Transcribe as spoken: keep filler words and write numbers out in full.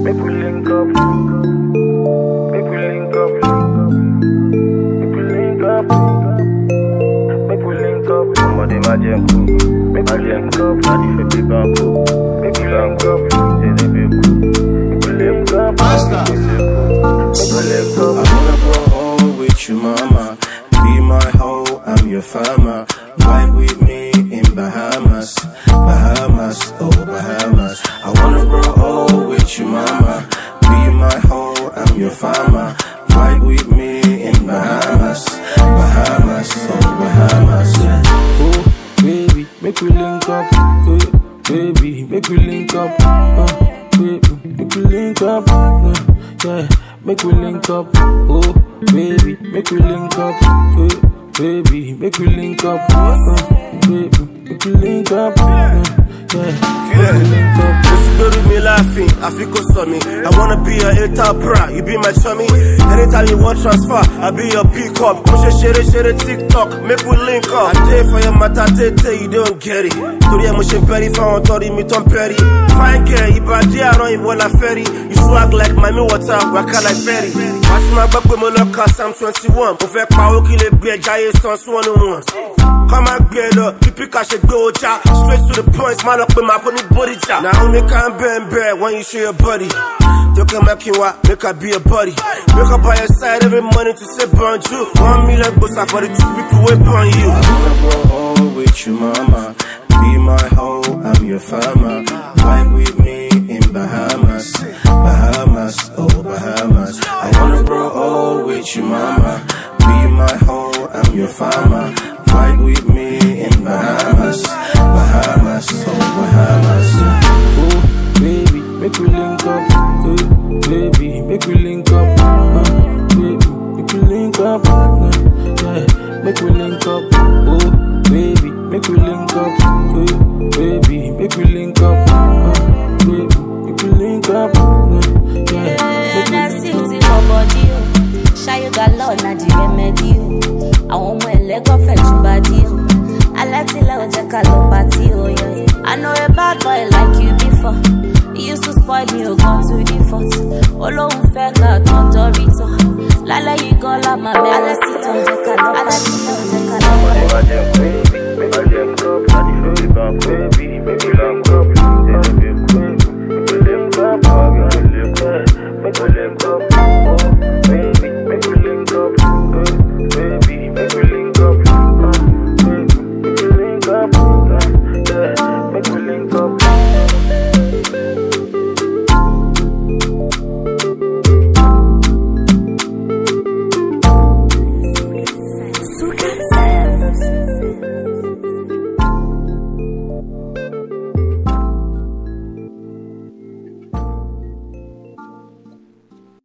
Make we link up. Make we link up. Make we link up. Make we link up. Somebody imagine cool. Make we link up. Daddy for big and cool. Make we link up. Say they be cool. Make we link up. Make we link up. I wanna go home with you, mama. Be my hoe, I'm your farmer. Vibe with me in Bahamas, Bahamas, oh Bahamas. I wanna grow old with you, mama. Be my hoe, I'm your farmer. Vibe with me in Bahamas, Bahamas, oh Bahamas. Oh baby, make we link up. Oh, baby, make we link up. Oh, baby, make we link up. Oh, yeah, make we link up. Oh baby, make we link up. Oh, baby, make we link up. Oh, baby, make we link up. Oh, yeah, make we link up. You do me laughing, I feel good on me. I wanna be a hater bra, you be my tummy. Anytime you want transfer, I be your pick up. Push a share share TikTok, make we link up. I dare for your matter, tete, you don't get it. Today I'm pushing petty, found Tori, me Tom Perry. Fine girl, you bad I don't even wanna ferry. You swag like my me water, waka like ferry. Pass my back with my lock, cause I'm twenty-one. Over power, kill a beer, giant sons, one on one. Come and get up, you pick up, go, cha. Straight to the point, smile up with my pony body, cha. Now only can bend bad when you show your body. You can make you what, make her be a buddy. Wake up by your side every morning to say burn you. One million bucks for the two people wait on you. I wanna go home with you, mama. Be my hoe, I'm your farmer. Vibe with me in Bahamas, Bahamas, oh Bahamas. I wanna grow old with you, mama. Be my hoe, I'm your farmer. Vibe with me in Bahamas, Bahamas, oh Bahamas. Oh baby, make we link up. Oh baby, make we link up. Oh baby, make we link up. Oh, yeah, make we link up. Oh baby, make we link up. Oh baby, make we link up. Oh baby, make we link up. Oh, yeah, make we link up. Shy you got love, na the remedy. I want my leg off and body. I let it love take a look party. I know a bad boy like you before. You used to spoil me, you gone to the fault. All over fair car, don't Dorito. Lala, you go la my man. I let it on the car, I let it on the car. Baby, baby, baby, baby, baby, baby, baby, baby, baby, baby, baby,